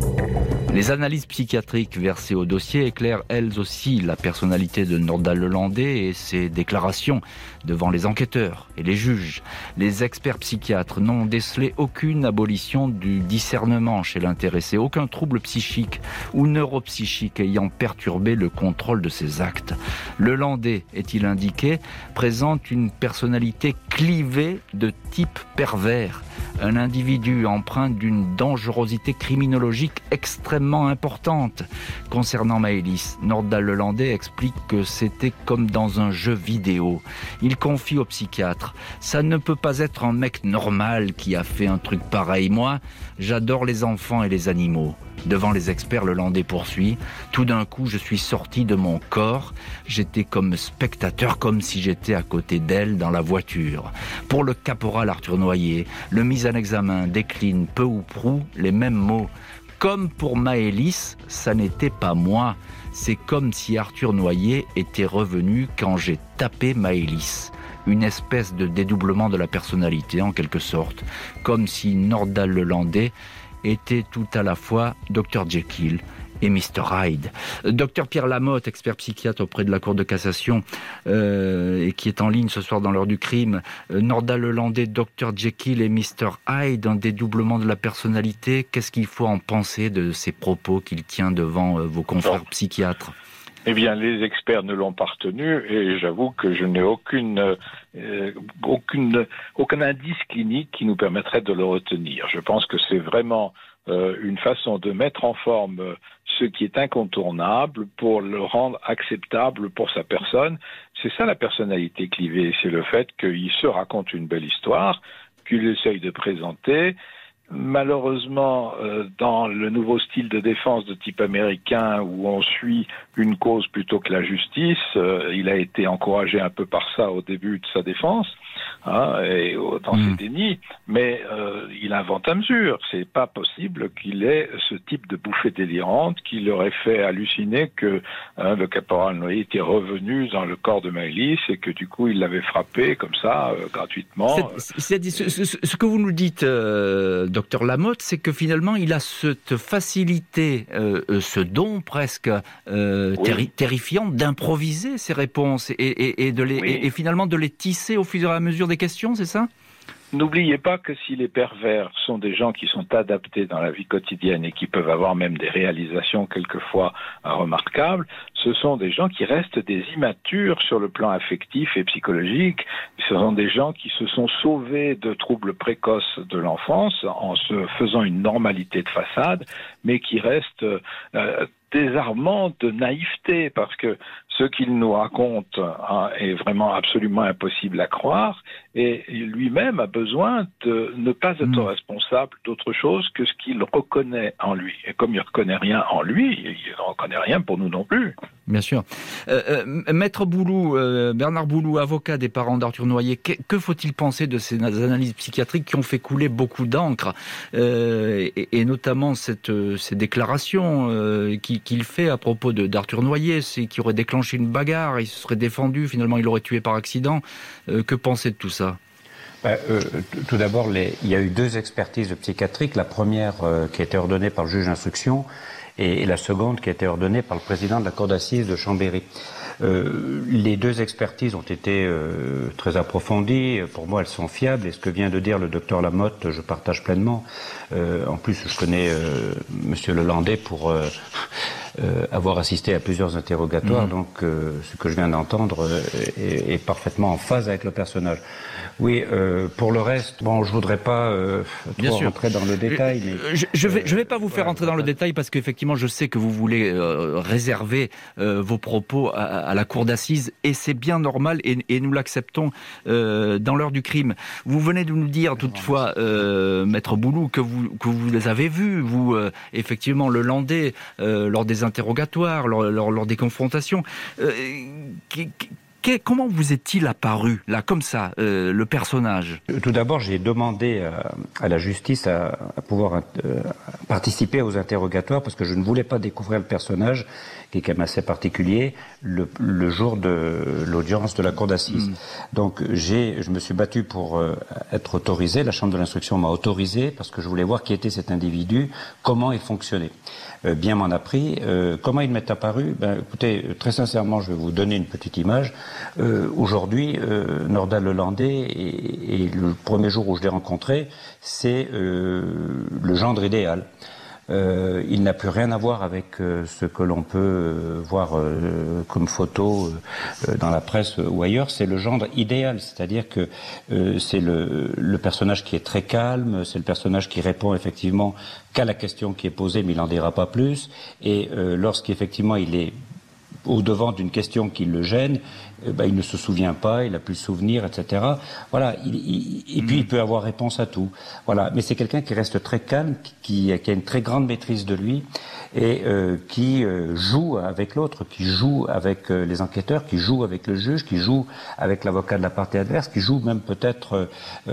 Speaker 3: Les analyses psychiatriques versées au dossier éclairent elles aussi la personnalité de Nordal Lelandais et ses déclarations devant les enquêteurs et les juges. Les experts psychiatres n'ont décelé aucune abolition du discernement chez l'intéressé, aucun trouble psychique ou neuropsychique ayant perturbé le contrôle de ses actes. Lelandais, est-il indiqué, présente une personnalité clivée de type pervers. Un individu empreint d'une dangerosité criminologique extrêmement importante. Concernant Maëlys, Nordal Lelandais explique que c'était comme dans un jeu vidéo. Il confie au psychiatre « Ça ne peut pas être un mec normal qui a fait un truc pareil. Moi, j'adore les enfants et les animaux. » Devant les experts, Lelandais poursuit « Tout d'un coup, je suis sorti de mon corps. J'étais comme spectateur, comme si j'étais à côté d'elle dans la voiture. » Pour le caporal Arthur Noyer, le mis en examen décline peu ou prou les mêmes mots. Comme pour Maëlys, ça n'était pas moi. C'est comme si Arthur Noyer était revenu quand j'ai tapé Maëlys. Une espèce de dédoublement de la personnalité, en quelque sorte. Comme si Nordal Lelandais était tout à la fois docteur Jekyll et mister Hyde. Docteur Pierre Lamotte, expert psychiatre auprès de la Cour de cassation euh, et qui est en ligne ce soir dans l'heure du crime. Euh, Nordal Lelandais, docteur Jekyll et mister Hyde, un dédoublement de la personnalité. Qu'est-ce qu'il faut en penser de ces propos qu'il tient devant euh, vos confrères non. psychiatres ?
Speaker 7: Eh bien, les experts ne l'ont pas retenu et j'avoue que je n'ai aucune, euh, aucune, aucun indice clinique qui nous permettrait de le retenir. Je pense que c'est vraiment euh, une façon de mettre en forme ce qui est incontournable pour le rendre acceptable pour sa personne. C'est ça la personnalité clivée, c'est le fait qu'il se raconte une belle histoire, qu'il essaye de présenter. Malheureusement, euh, dans le nouveau style de défense de type américain où on suit une cause plutôt que la justice, euh, il a été encouragé un peu par ça au début de sa défense, hein, et dans mmh. ses dénis, mais euh, il invente à mesure. C'est pas possible qu'il ait ce type de bouffée délirante qui l'aurait fait halluciner que hein, le caporal Noyer était revenu dans le corps de Maëlys et que du coup il l'avait frappé comme ça, euh, gratuitement.
Speaker 3: C'est, c'est, ce, ce, ce que vous nous dites, euh, docteur Lamotte, c'est que finalement il a cette facilité, euh, ce don presque euh, oui. terri- terrifiant d'improviser ses réponses et, et, et, de les, oui. et, et finalement de les tisser au fur et à mesure des questions, c'est ça ?
Speaker 7: N'oubliez pas que si les pervers sont des gens qui sont adaptés dans la vie quotidienne et qui peuvent avoir même des réalisations quelquefois remarquables, ce sont des gens qui restent des immatures sur le plan affectif et psychologique. Ce sont des gens qui se sont sauvés de troubles précoces de l'enfance en se faisant une normalité de façade, mais qui restent euh, désarmants de naïveté, parce que ce qu'il nous raconte hein, est vraiment absolument impossible à croire, et lui-même a besoin de ne pas être mmh. responsable d'autre chose que ce qu'il reconnaît en lui. Et comme il ne reconnaît rien en lui, il ne reconnaît rien pour nous non plus.
Speaker 3: Bien sûr. Euh, euh, Maître Boulou, euh, Bernard Boulou, avocat des parents d'Arthur Noyer, que, que faut-il penser de ces analyses psychiatriques qui ont fait couler beaucoup d'encre, euh, et, et notamment cette, ces déclarations euh, qu'il, qu'il fait à propos de, d'Arthur Noyer, c'est qu'il aurait déclenché une bagarre, il se serait défendu, finalement il l'aurait tué par accident. Euh, que pensez de tout ça ?
Speaker 6: Ben, euh, tout d'abord, les, il y a eu deux expertises psychiatriques. La première euh, qui a été ordonnée par le juge d'instruction et, et la seconde qui a été ordonnée par le président de la cour d'assises de Chambéry. Euh, les deux expertises ont été euh, très approfondies. Pour moi, elles sont fiables. Et ce que vient de dire le docteur Lamotte, je partage pleinement. Euh, en plus, je connais euh, Monsieur Lelandais pour... Euh, euh, avoir assisté à plusieurs interrogatoires, mmh. donc euh, ce que je viens d'entendre euh, est, est parfaitement en phase avec le personnage. Oui, euh, pour le reste, bon, je voudrais pas euh, trop rentrer dans le détail. Mais,
Speaker 3: je, je vais, je vais pas vous faire rentrer dans le détail parce qu'effectivement, je sais que vous voulez euh, réserver euh, vos propos à, à la cour d'assises et c'est bien normal et, et nous l'acceptons euh, dans l'heure du crime. Vous venez de nous dire toutefois, euh, Maître Boulou, que vous que vous les avez vus, vous euh, effectivement le Landais euh, lors des interrogatoires, lors, lors, lors des confrontations. Euh, qui, qui, Comment vous est-il apparu, là, comme ça, euh, le personnage ?
Speaker 6: Tout d'abord, j'ai demandé à, à la justice à, à pouvoir euh, participer aux interrogatoires parce que je ne voulais pas découvrir le personnage, qui est quand même assez particulier, le, le jour de l'audience de la cour d'assises. Mmh. Donc, j'ai, je me suis battu pour euh, être autorisé. La chambre de l'instruction m'a autorisé parce que je voulais voir qui était cet individu, comment il fonctionnait. Euh, bien m'en a pris. Euh, comment il m'est apparu ? Ben, écoutez, très sincèrement, je vais vous donner une petite image. Euh, aujourd'hui, euh, Nordal Le Landais, et, et le premier jour où je l'ai rencontré, c'est euh, le gendre idéal. Euh, il n'a plus rien à voir avec euh, ce que l'on peut euh, voir euh, comme photo euh, dans la presse ou ailleurs. C'est le gendre idéal, c'est-à-dire que euh, c'est le, le personnage qui est très calme, c'est le personnage qui répond effectivement qu'à la question qui est posée, mais il n'en dira pas plus. Et euh, lorsqu'effectivement il est au devant d'une question qui le gêne, eh ben, il ne se souvient pas, il n'a plus le souvenir, et cetera. Voilà, il, il, et puis il peut avoir réponse à tout. Voilà, mais c'est quelqu'un qui reste très calme, qui, qui a une très grande maîtrise de lui et euh, qui euh, joue avec l'autre, qui joue avec euh, les enquêteurs, qui joue avec le juge, qui joue avec l'avocat de la partie adverse, qui joue même peut-être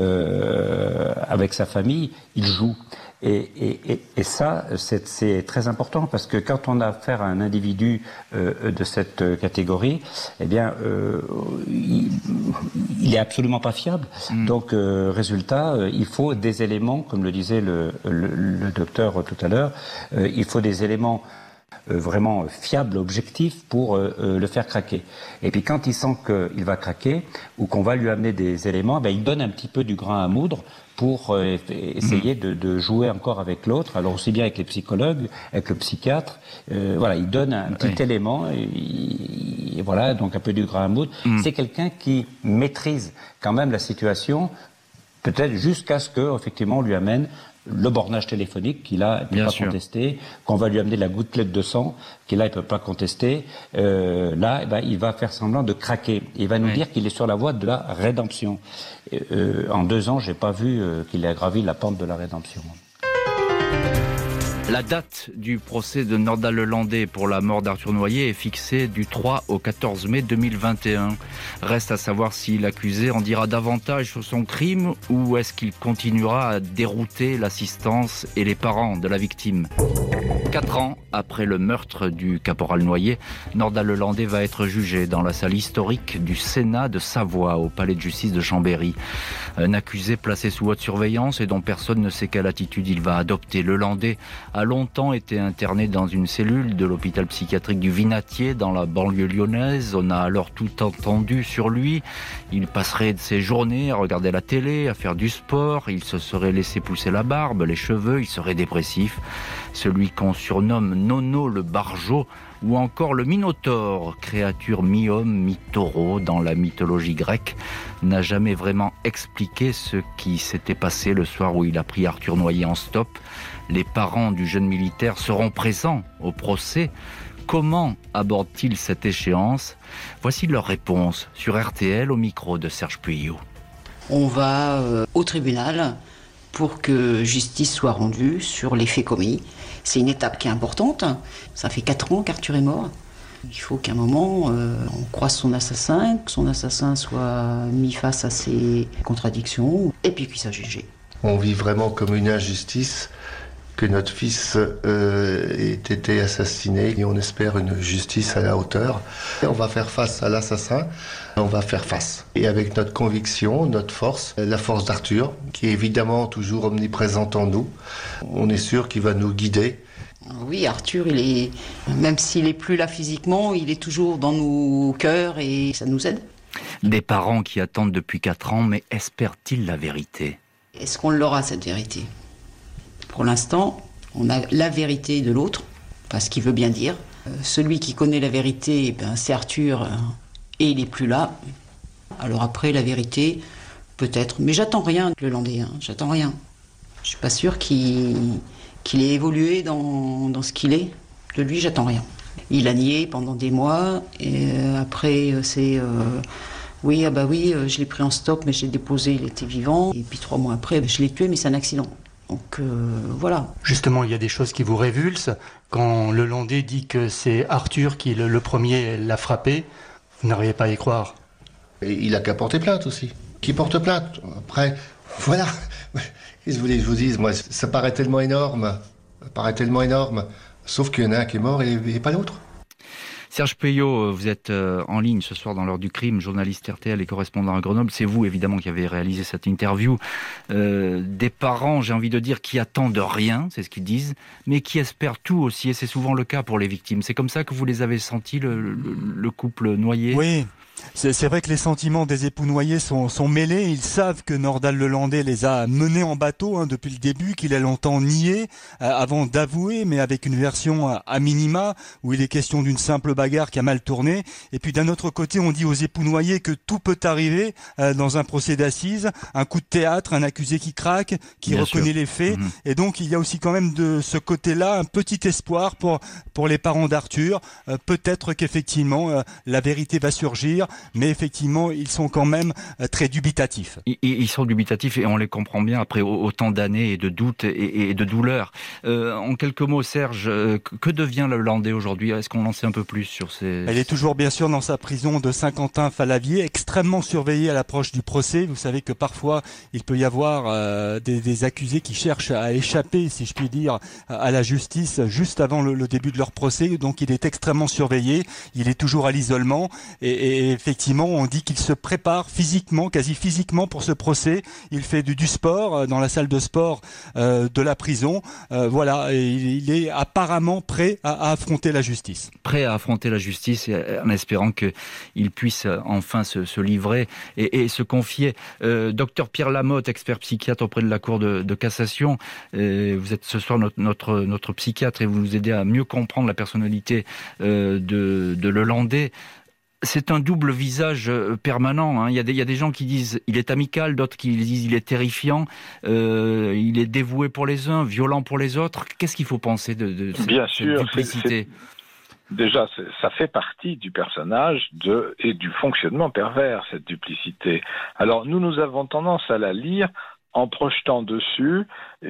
Speaker 6: euh, avec sa famille. Il joue. Et, et, et ça, c'est, c'est très important parce que quand on a affaire à un individu euh, de cette catégorie, eh bien, euh, il, il est absolument pas fiable. Mmh. Donc, euh, résultat, euh, il faut des éléments, comme le disait le, le, le docteur tout à l'heure, euh, il faut des éléments Euh, vraiment fiable, objectif pour euh, euh, le faire craquer. Et puis quand il sent qu'il va craquer ou qu'on va lui amener des éléments, ben, il donne un petit peu du grain à moudre pour euh, essayer de, de jouer encore avec l'autre. Alors aussi bien avec les psychologues, avec le psychiatre, euh, voilà, il donne un petit oui. élément, et, et voilà, donc un peu du grain à moudre. Mm. C'est quelqu'un qui maîtrise quand même la situation, peut-être jusqu'à ce que effectivement on lui amène le bornage téléphonique qu'il a, il ne peut Bien pas sûr. contester, qu'on va lui amener la gouttelette de sang, qu'il a, il ne peut pas contester. Euh, là, eh ben, il va faire semblant de craquer. Il va nous oui. dire qu'il est sur la voie de la rédemption. Euh, en deux ans, je n'ai pas vu euh, qu'il ait gravi la pente de la rédemption.
Speaker 3: La date du procès de Nordal Le Landais pour la mort d'Arthur Noyer est fixée du trois au quatorze mai deux mille vingt et un. Reste à savoir si l'accusé en dira davantage sur son crime ou est-ce qu'il continuera à dérouter l'assistance et les parents de la victime. Quatre ans après le meurtre du caporal Noyer, Nordal Le Landais va être jugé dans la salle historique du Sénat de Savoie, au palais de justice de Chambéry. Un accusé placé sous haute surveillance et dont personne ne sait quelle attitude il va adopter. Le Landais a longtemps été interné dans une cellule de l'hôpital psychiatrique du Vinatier, dans la banlieue lyonnaise. On a alors tout entendu sur lui. Il passerait ses journées à regarder la télé, à faire du sport. Il se serait laissé pousser la barbe, les cheveux. Il serait dépressif. Celui qu'on surnomme Nono le Barjot, ou encore le Minotaure, créature mi-homme, mi-taureau dans la mythologie grecque, n'a jamais vraiment expliqué ce qui s'était passé le soir où il a pris Arthur Noyer en stop. Les parents du jeune militaire seront présents au procès. Comment abordent-ils cette échéance ? Voici leur réponse sur R T L au micro de Serge Puyot.
Speaker 1: On va euh, au tribunal pour que justice soit rendue sur les faits commis. C'est une étape qui est importante. Ça fait quatre ans qu'Arthur est mort. Il faut qu'à un moment, euh, on croise son assassin, que son assassin soit mis face à ses contradictions, et puis qu'il soit jugé.
Speaker 2: On vit vraiment comme une injustice que notre fils euh, ait été assassiné, et on espère une justice à la hauteur. Et on va faire face à l'assassin, on va faire face. Et avec notre conviction, notre force, la force d'Arthur, qui est évidemment toujours omniprésente en nous, on est sûr qu'il va nous guider.
Speaker 1: Oui, Arthur, il est, même s'il n'est plus là physiquement, il est toujours dans nos cœurs et ça nous aide.
Speaker 3: Des parents qui attendent depuis quatre ans, mais espèrent-ils la vérité ?
Speaker 1: Est-ce qu'on l'aura, cette vérité ? Pour l'instant, on a la vérité de l'autre, parce qu'il veut bien dire. Euh, celui qui connaît la vérité, eh ben, c'est Arthur, euh, et il n'est plus là. Alors après, la vérité, peut-être. Mais j'attends rien de Lelandais, hein, j'attends rien. Je suis pas sûre qu'il, qu'il ait évolué dans, dans ce qu'il est. De lui, j'attends rien. Il a nié pendant des mois, et euh, après, c'est... Euh, oui, ah bah oui, euh, je l'ai pris en stop, mais je l'ai déposé, il était vivant. Et puis trois mois après, je l'ai tué, mais c'est un accident. Donc euh, voilà.
Speaker 5: Justement, il y a des choses qui vous révulsent. Quand Lelandais dit que c'est Arthur qui, le, le premier, l'a frappé, vous n'arrivez pas à y croire.
Speaker 2: Et il a qu'à porter plainte aussi. Qui porte plainte. Après, voilà. Qu'est-ce que vous voulez que je vous dise? Moi, ça paraît tellement énorme. Ça paraît tellement énorme. Sauf qu'il y en a un qui est mort et, et pas l'autre.
Speaker 3: Serge Payot, vous êtes en ligne ce soir dans l'heure du crime, journaliste R T L et correspondant à Grenoble. C'est vous, évidemment, qui avez réalisé cette interview. Euh, des parents, j'ai envie de dire, qui attendent rien, c'est ce qu'ils disent, mais qui espèrent tout aussi, et c'est souvent le cas pour les victimes. C'est comme ça que vous les avez sentis, le, le, le couple noyé?
Speaker 5: Oui. C'est, c'est vrai que les sentiments des époux noyés sont, sont mêlés. Ils savent que Nordal Lelandais les a menés en bateau hein, depuis le début, qu'il a longtemps nié euh, avant d'avouer, mais avec une version à, à minima où il est question d'une simple bagarre qui a mal tourné. Et puis d'un autre côté, on dit aux époux noyés que tout peut arriver euh, dans un procès d'assises, un coup de théâtre, un accusé qui craque, qui Bien reconnaît sûr. les faits. Mmh. Et donc il y a aussi quand même de ce côté-là un petit espoir pour pour les parents d'Arthur. Euh, peut-être qu'effectivement euh, la vérité va surgir. Mais effectivement, ils sont quand même très dubitatifs.
Speaker 3: Ils, ils sont dubitatifs et on les comprend bien après autant d'années et de doutes et, et de douleurs. Euh, en quelques mots, Serge, que devient le Lelandais aujourd'hui? Est-ce qu'on en sait un peu plus sur ces...
Speaker 5: Elle est toujours bien sûr dans sa prison de Saint-Quentin-Fallavier, extrêmement surveillée à l'approche du procès. Vous savez que parfois, il peut y avoir euh, des, des accusés qui cherchent à échapper, si je puis dire, à la justice juste avant le, le début de leur procès. Donc il est extrêmement surveillé, il est toujours à l'isolement et, et effectivement, on dit qu'il se prépare physiquement, quasi physiquement pour ce procès. Il fait du, du sport dans la salle de sport euh, de la prison. Euh, voilà, et il, il est apparemment prêt à, à affronter la justice.
Speaker 3: Prêt à affronter la justice et en espérant qu'il puisse enfin se, se livrer et, et se confier. Euh, docteur Pierre Lamotte, expert psychiatre auprès de la Cour de, de cassation. Euh, vous êtes ce soir notre, notre, notre psychiatre et vous nous aidez à mieux comprendre la personnalité euh, de, de Lelandais. C'est un double visage permanent. Hein. Il y a des, il y a des gens qui disent il est amical, d'autres qui disent il est terrifiant, euh, il est dévoué pour les uns, violent pour les autres. Qu'est-ce qu'il faut penser de, de cette,
Speaker 7: Bien
Speaker 3: cette
Speaker 7: sûr,
Speaker 3: duplicité?
Speaker 7: c'est, c'est, déjà, c'est, ça fait partie du personnage de, et du fonctionnement pervers, cette duplicité. Alors nous, nous avons tendance à la lire en projetant dessus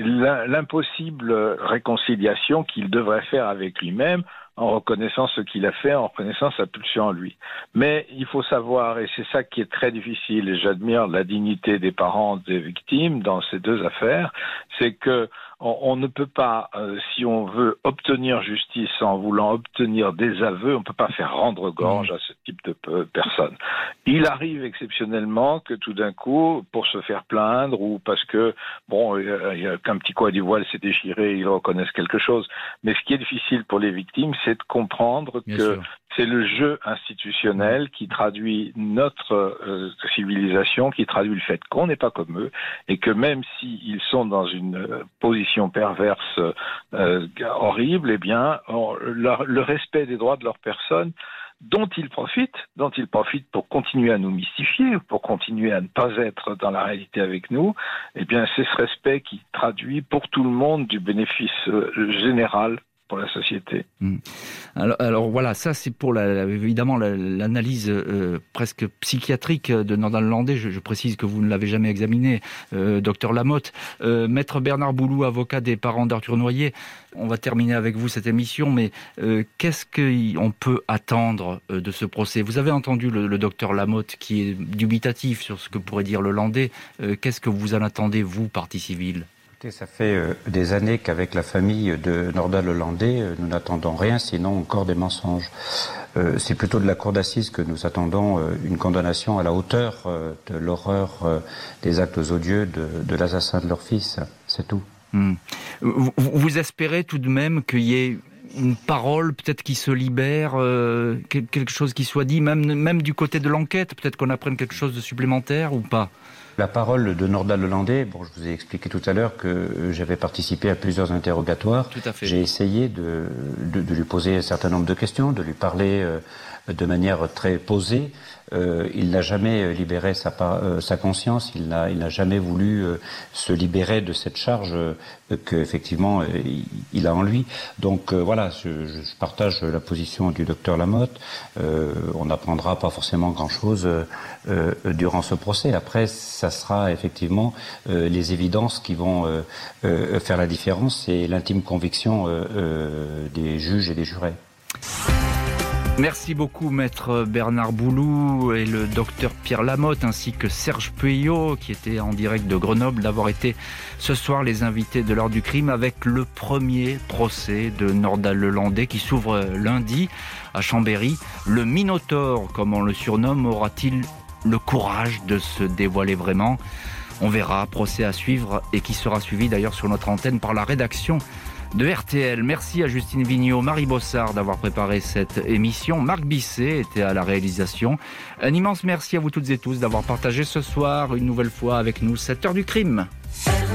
Speaker 7: l'impossible réconciliation qu'il devrait faire avec lui-même, en reconnaissant ce qu'il a fait, en reconnaissant sa pulsion en lui. Mais il faut savoir, et c'est ça qui est très difficile, et j'admire la dignité des parents des victimes dans ces deux affaires, c'est que on, on ne peut pas, euh, si on veut obtenir justice en voulant obtenir des aveux, on ne peut pas faire rendre gorge à ce type de pe- personnes. Il arrive exceptionnellement que tout d'un coup, pour se faire plaindre ou parce que, bon, euh, il y a qu'un petit coin du voile s'est déchiré, ils reconnaissent quelque chose. Mais ce qui est difficile pour les victimes, c'est de comprendre Bien que sûr. c'est le jeu institutionnel qui traduit notre euh, civilisation, qui traduit le fait qu'on n'est pas comme eux, et que même s'ils sont dans une euh, position perverse euh, horrible, eh bien, on, leur, le respect des droits de leur personne, dont ils profitent, dont ils profitent pour continuer à nous mystifier, pour continuer à ne pas être dans la réalité avec nous, eh bien, c'est ce respect qui traduit pour tout le monde du bénéfice euh, général pour la société.
Speaker 3: Mmh. Alors, alors voilà, ça c'est pour la, évidemment la, l'analyse euh, presque psychiatrique de Nordal Lelandais. Je, je précise que vous ne l'avez jamais examiné, euh, docteur Lamotte. Euh, Maître Bernard Boulou, avocat des parents d'Arthur Noyer, on va terminer avec vous cette émission, mais euh, qu'est-ce qu'on peut attendre euh, de ce procès? Vous avez entendu le, le docteur Lamotte qui est dubitatif sur ce que pourrait dire Lelandais. Euh, qu'est-ce que vous en attendez, vous, partie civile?
Speaker 6: Ça fait euh, des années qu'avec la famille de Nordal Lelandais, euh, nous n'attendons rien, sinon encore des mensonges. Euh, c'est plutôt de la cour d'assises que nous attendons euh, une condamnation à la hauteur euh, de l'horreur euh, des actes odieux de, de l'assassin de leur fils. C'est tout.
Speaker 3: Mmh. Vous, vous espérez tout de même qu'il y ait une parole peut-être qui se libère, euh, quelque chose qui soit dit, même, même du côté de l'enquête, peut-être qu'on apprenne quelque chose de supplémentaire ou pas?
Speaker 6: La parole de Nordal Lelandais, bon, je vous ai expliqué tout à l'heure que j'avais participé à plusieurs interrogatoires.
Speaker 3: Tout à fait.
Speaker 6: J'ai essayé de, de, de lui poser un certain nombre de questions, de lui parler euh, de manière très posée. Euh, il n'a jamais libéré sa, euh, sa conscience, il n'a, il n'a jamais voulu euh, se libérer de cette charge euh, qu'effectivement euh, il, il a en lui. Donc euh, voilà, je, je partage la position du docteur Lamotte. Euh, on n'apprendra pas forcément grand-chose euh, euh, durant ce procès. Après, ça sera effectivement euh, les évidences qui vont euh, euh, faire la différence et l'intime conviction euh, euh, des juges et des jurés.
Speaker 3: Merci beaucoup maître Bernard Boulou et le docteur Pierre Lamotte ainsi que Serge Pueyo qui était en direct de Grenoble d'avoir été ce soir les invités de l'heure du crime avec le premier procès de Nordal Lelandais qui s'ouvre lundi à Chambéry. Le Minotaure, comme on le surnomme, aura-t-il le courage de se dévoiler vraiment ? On verra, procès à suivre et qui sera suivi d'ailleurs sur notre antenne par la rédaction de R T L. Merci à Justine Vignot, Marie Bossard d'avoir préparé cette émission. Marc Bisset était à la réalisation. Un immense merci à vous toutes et tous d'avoir partagé ce soir une nouvelle fois avec nous cette heure du crime.